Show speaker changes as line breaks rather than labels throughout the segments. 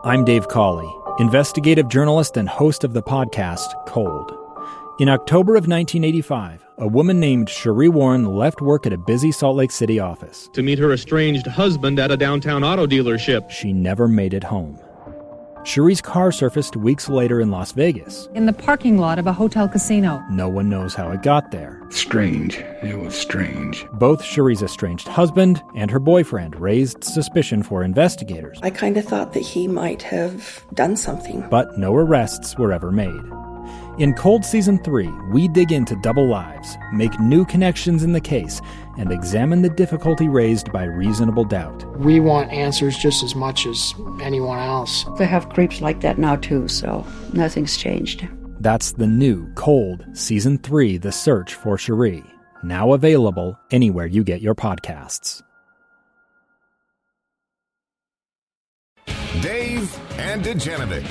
I'm Dave Cawley, investigative journalist and host of the podcast Cold. In October of 1985, a woman named Sheree Warren left work at a busy Salt Lake City office
to meet her estranged husband at a downtown auto dealership.
She never made it home. Sheree's car surfaced weeks later in Las Vegas.
In the parking lot of a hotel casino.
No one knows how it got there.
Strange. It was strange.
Both Sheree's estranged husband and her boyfriend raised suspicion for investigators.
I kind of thought that he might have done something.
But no arrests were ever made. In Cold Season 3, we dig into double lives, make new connections in the case, and examine the difficulty raised by reasonable doubt.
We want answers just as much as anyone else.
They have creeps like that now too, so nothing's changed.
That's the new Cold Season 3, The Search for Sheree, now available anywhere you get your podcasts.
Dave and Dujanovic.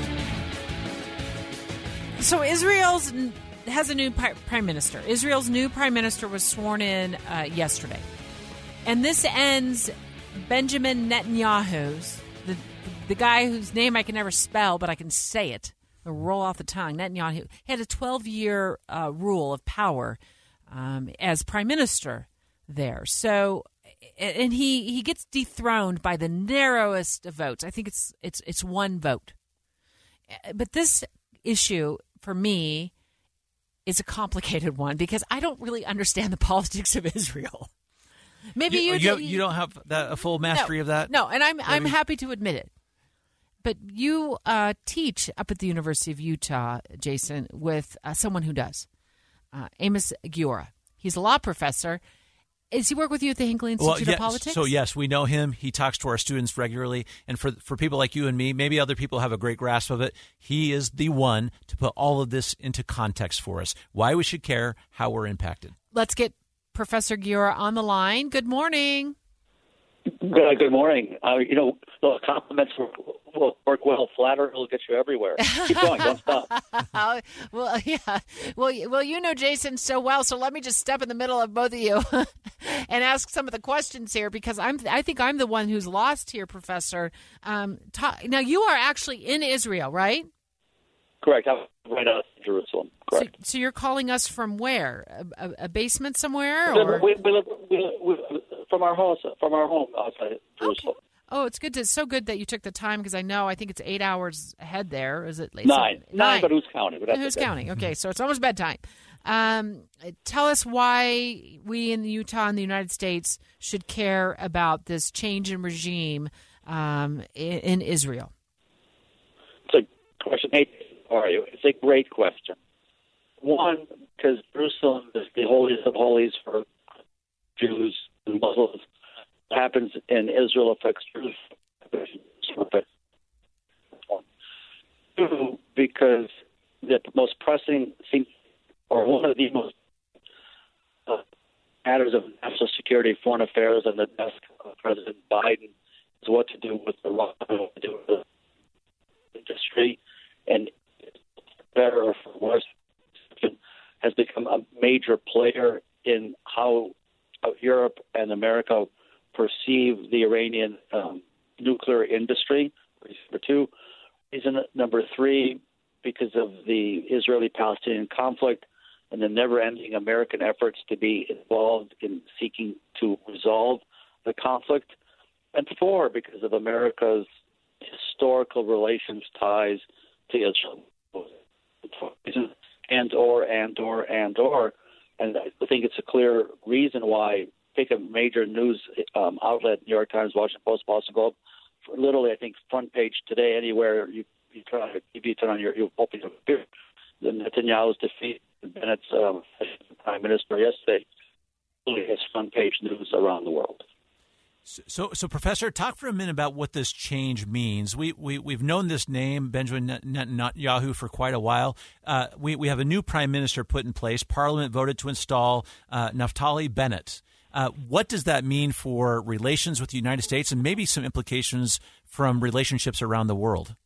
So Israel has a new prime minister. Israel's new prime minister was sworn in yesterday. And this ends Benjamin Netanyahu's, the guy whose name I can never spell, but I can say it. It'll roll off the tongue. Netanyahu had a 12-year rule of power as prime minister there. So, and he gets dethroned by the narrowest of votes. I think it's one vote. But this issue, for me, is a complicated one because I don't really understand the politics of Israel. Maybe you
don't have a full mastery of that?
No, and I'm happy to admit it. But you teach up at the University of Utah, Jason, with someone who does, Amos Giora. He's a law professor. Does he work with you at the Hinckley Institute of Politics?
So, yes, we know him. He talks to our students regularly. And for people like you and me, maybe other people have a great grasp of it, he is the one to put all of this into context for us, why we should care, how we're impacted.
Let's get Professor Giora on the line. Good morning.
Good morning. The compliments will work well. Flattery will get you everywhere. Keep going. Don't stop.
Well, yeah. Well, you know Jason so well, so let me just step in the middle of both of you and ask some of the questions here because I think I'm the one who's lost here, Professor. Now, you are actually in Israel, right?
Correct. I'm right out of Jerusalem. Correct.
So you're calling us from where? A basement somewhere?
Or? We live from our home outside Jerusalem.
Okay. Oh, it's so good that you took the time because I think it's 8 hours ahead there. Is it late?
Nine, but who's counting?
Who's counting? Okay, so it's almost bedtime. Tell us why we in Utah and the United States should care about this change in regime in Israel.
It's a question. Hey, how are you? It's a great question. One, because Jerusalem is the holiest of holies for Jews and Muslims. What happens in Israel affects Jerusalem. Two, because the most pressing thing, or one of the most matters of national security, foreign affairs, and the desk of President Biden is what to do with Iran, what to do with the industry, and better or for worse, has become a major player in how Europe and America perceive the Iranian nuclear industry. Number two. Reason number three, because of the Israeli-Palestinian conflict and the never-ending American efforts to be involved in seeking to resolve the conflict. And four, because of America's historical relations ties to Israel. And I think it's a clear reason why. Take a major news outlet, New York Times, Washington Post, Boston Globe. Literally, I think front page today, anywhere you turn on your TV, you open your computer. The Netanyahu's defeat, Bennett's prime minister yesterday, really has front page news around the world.
So, Professor, talk for a minute about what this change means. We've known this name, Benjamin Netanyahu, for quite a while. We have a new prime minister put in place. Parliament voted to install Naftali Bennett. What does that mean for relations with the United States and maybe some implications from relationships around the world?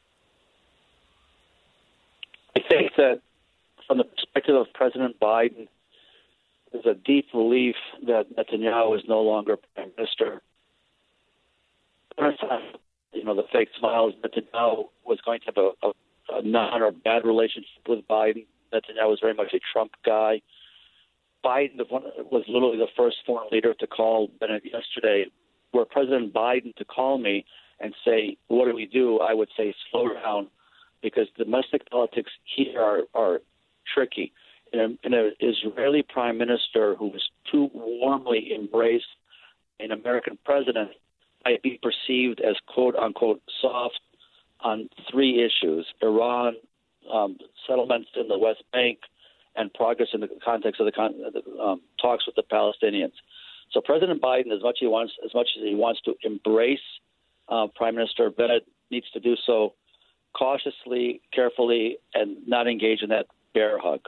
I think that from the perspective of President Biden, there's a deep relief that Netanyahu is no longer prime minister. The the fake smiles. Netanyahu was going to have a non or bad relationship with Biden. Netanyahu was very much a Trump guy. Biden was literally the first foreign leader to call Bennett yesterday. Were President Biden to call me and say, what do we do? I would say slow down, because domestic politics here are tricky. And an Israeli prime minister who was too warmly embraced an American president might be perceived as quote-unquote soft on three issues: Iran, settlements in the West Bank, and progress in the context of the talks with the Palestinians. So President Biden, as much as he wants to embrace Prime Minister Bennett, needs to do so cautiously, carefully, and not engage in that bear hug.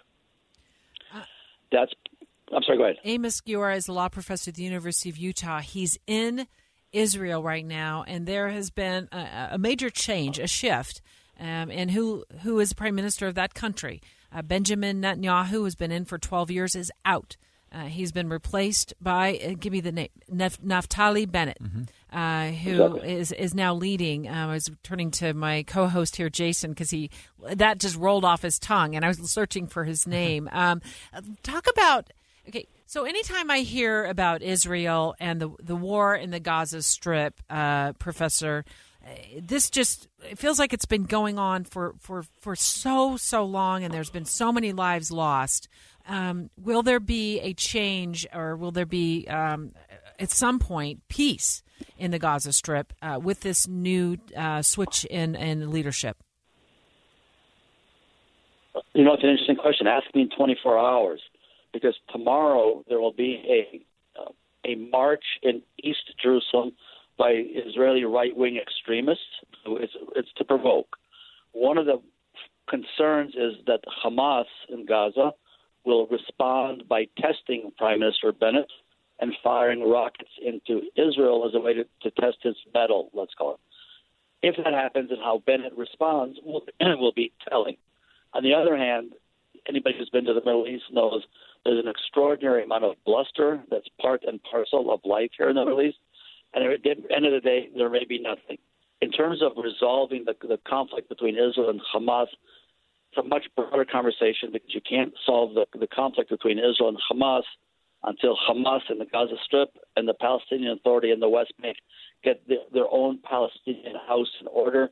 I'm sorry, go ahead.
Amos Giora is a law professor at the University of Utah. He's in Israel right now, and there has been a major change, a shift, in who is the prime minister of that country. Benjamin Netanyahu, who's been in for 12 years, is out. He's been replaced by, give me the name, Naftali Bennett, who is now leading. I was turning to my co-host here, Jason, because that just rolled off his tongue, and I was searching for his name. Talk about, okay, so anytime I hear about Israel and the war in the Gaza Strip, Professor, this just, it feels like it's been going on for so long, and there's been so many lives lost. Will there be a change, or will there be, at some point, peace in the Gaza Strip with this new switch in leadership?
You know, it's an interesting question. Ask me in 24 hours, because tomorrow there will be a march in East Jerusalem by Israeli right-wing extremists. It's to provoke. One of the concerns is that Hamas in Gaza will respond by testing Prime Minister Bennett and firing rockets into Israel as a way to test his mettle, let's call it. If that happens, and how Bennett responds will be telling. On the other hand, anybody who's been to the Middle East knows there's an extraordinary amount of bluster that's part and parcel of life here in the Middle East. And at the end of the day, there may be nothing. In terms of resolving the conflict between Israel and Hamas, it's a much broader conversation, because you can't solve the conflict between Israel and Hamas until Hamas in the Gaza Strip and the Palestinian Authority in the West Bank get their own Palestinian house in order.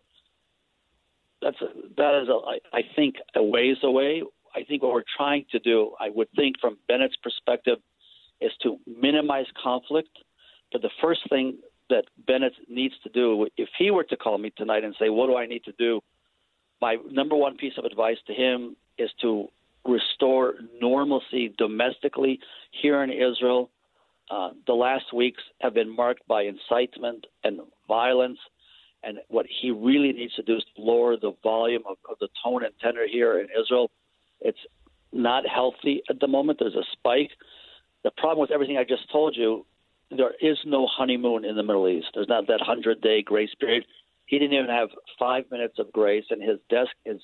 That is, I think, a ways away. I think what we're trying to do, I would think from Bennett's perspective, is to minimize conflict. But the first thing that Bennett needs to do, if he were to call me tonight and say, what do I need to do? My number one piece of advice to him is to restore normalcy domestically here in Israel. The last weeks have been marked by incitement and violence. And what he really needs to do is lower the volume of the tone and tenor here in Israel. It's not healthy at the moment. There's a spike. The problem with everything I just told you, there is no honeymoon in the Middle East. There's not that 100-day grace period. He didn't even have 5 minutes of grace, and his desk is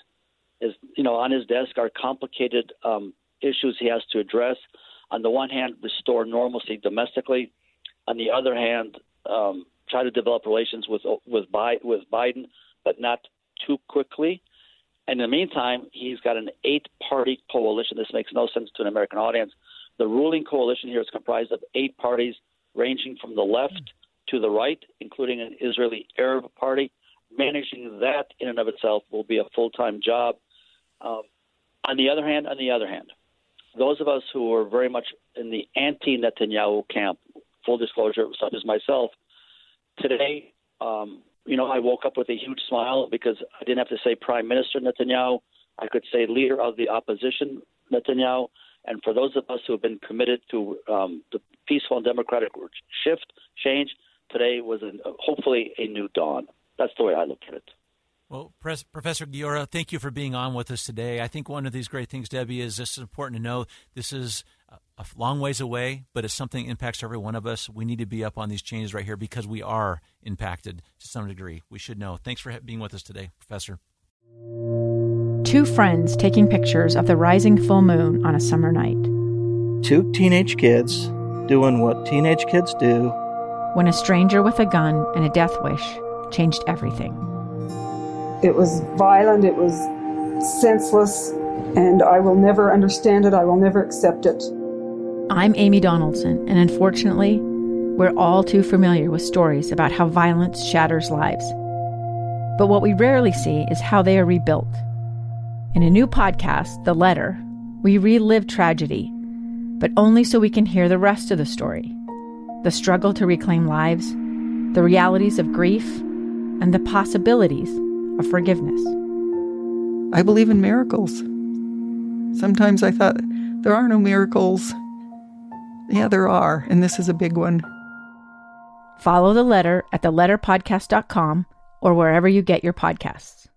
on his desk are complicated issues he has to address. On the one hand, restore normalcy domestically. On the other hand, try to develop relations with Biden, but not too quickly. And in the meantime, he's got an 8-party coalition. This makes no sense to an American audience. The ruling coalition here is comprised of 8 parties, ranging from the left to the right, including an Israeli Arab party. Managing that in and of itself will be a full-time job. On the other hand, those of us who are very much in the anti-Netanyahu camp, full disclosure, such as myself, today, I woke up with a huge smile because I didn't have to say Prime Minister Netanyahu. I could say leader of the opposition Netanyahu. And for those of us who have been committed to the peaceful and democratic change, today was hopefully a new dawn. That's the way I look at it.
Well, Professor Giora, thank you for being on with us today. I think one of these great things, Debbie, is this is important to know. This is a long ways away, but it's something that impacts every one of us. We need to be up on these changes right here because we are impacted to some degree. We should know. Thanks for being with us today, Professor.
2 friends taking pictures of the rising full moon on a summer night.
2 teenage kids doing what teenage kids do.
When a stranger with a gun and a death wish changed everything.
It was violent, it was senseless, and I will never understand it. I will never accept it.
I'm Amy Donaldson, and unfortunately, we're all too familiar with stories about how violence shatters lives. But what we rarely see is how they are rebuilt. In a new podcast, The Letter, we relive tragedy, but only so we can hear the rest of the story. The struggle to reclaim lives, the realities of grief, and the possibilities of forgiveness.
I believe in miracles. Sometimes I thought, there are no miracles. Yeah, there are, and this is a big one.
Follow The Letter at theletterpodcast.com or wherever you get your podcasts.